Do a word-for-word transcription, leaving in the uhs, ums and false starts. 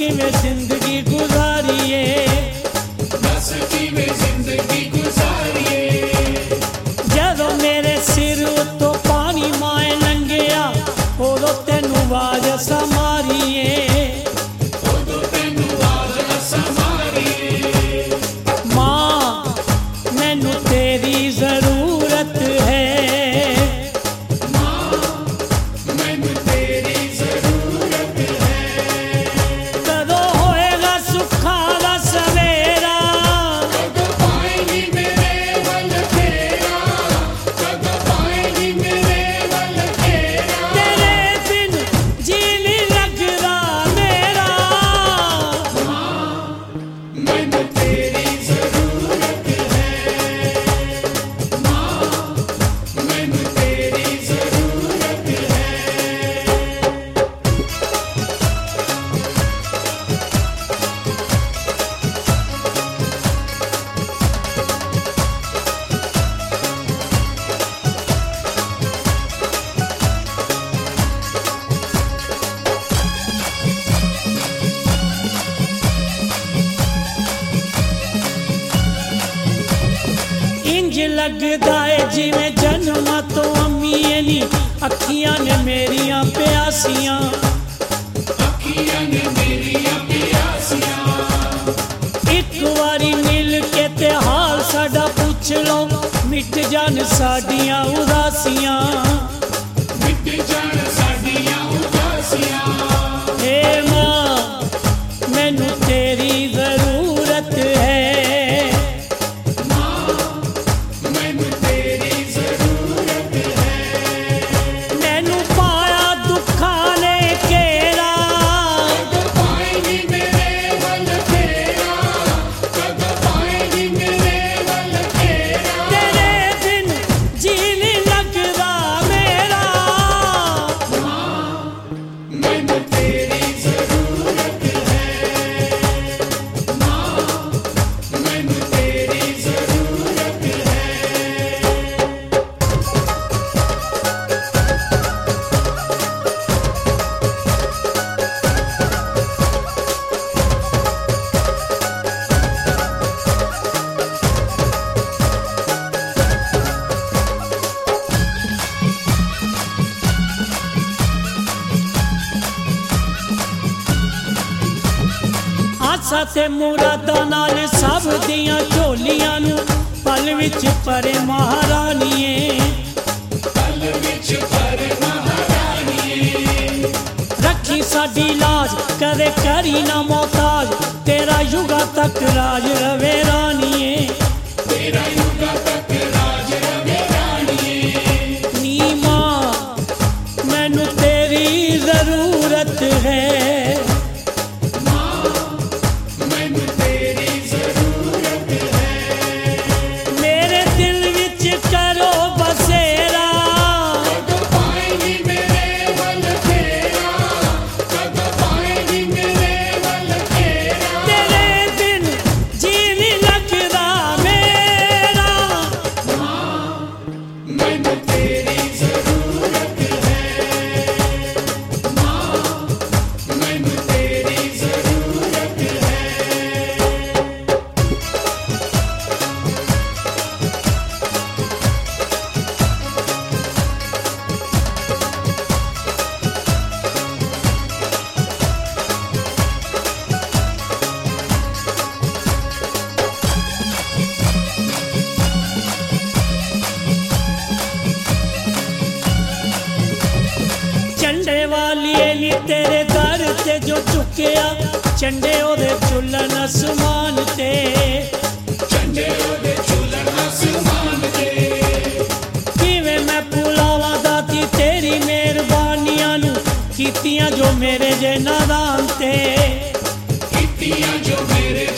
किवें जिंदगी गुजारिए, दस किवें जिंदगी गुजारिए। जदों मेरे सिर उत्तों पानी माए लंघिया उदों तैनूं आवाज़ असां मारीए, उदों तैनूं आवाज़ असां मारीए। मां मैनूं तेरी जरूरत है, इंज लगदा है जिवें जन्मां तो अम्मीए नी अखियां ने मेरियां प्यासियां, अखियां ने मेरियां प्यासियां। एक बारी मिल के ते हाल साडा पुछ लो, मिट जान साडियां उदासियां, मिट जान साडियां उदासियां। हे मां मैनूं तेरी जरूरत है, आसा ते मुरादा नाल सब दियां झोलियां नूं पल विच भरे महारानीए, पल विच भरे महारानीए। रखी साडी लाज कदे करी ना मोहताज, तेरा युगा तक राज रवे रानीए, तेरा युगा तक राज रवे रानीए। नी मां मैनूं तेरी जरूरत है, चंडे वालिए नी तेरे दर ते जो चुकिया, चंडे ओदे चुलन आसमान ते, चंडे ओदे चुलन आसमान ते। किवें मैं भुलावां दाती तेरी मेहरबानियां नूं, कीतियां जो मेरे जे नादान ते, कीतियां जो मेरे